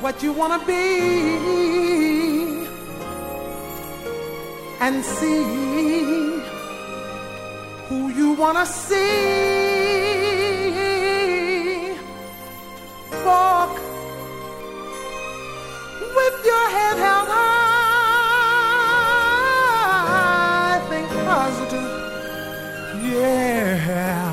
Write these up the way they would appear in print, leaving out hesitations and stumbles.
what you want to be and see who you want to see. Walk with your head held high. Think positive, yeah.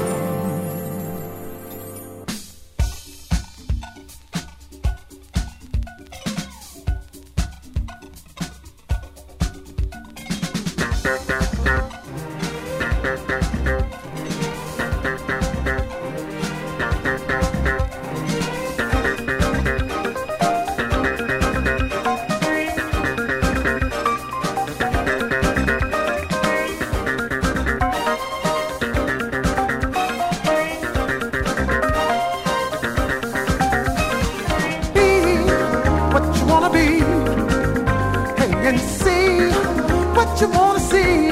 And see what you want to see.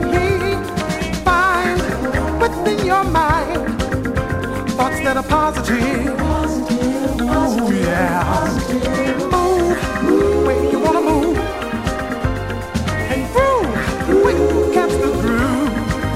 Find within your mind thoughts that are positive. Oh yeah. Move where you want to move and groove where you catch the groove.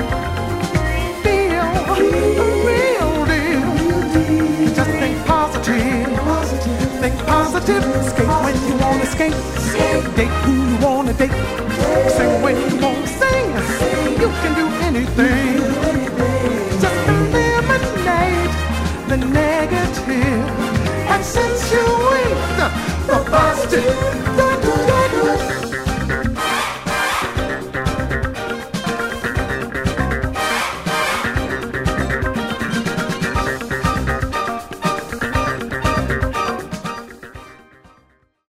Feel the real deal. Just think positive. Think positive. Escape when you want to escape. Date who you want to date. Sing when you want to sing. You can do anything. Just eliminate the negative. Accentuate the positive.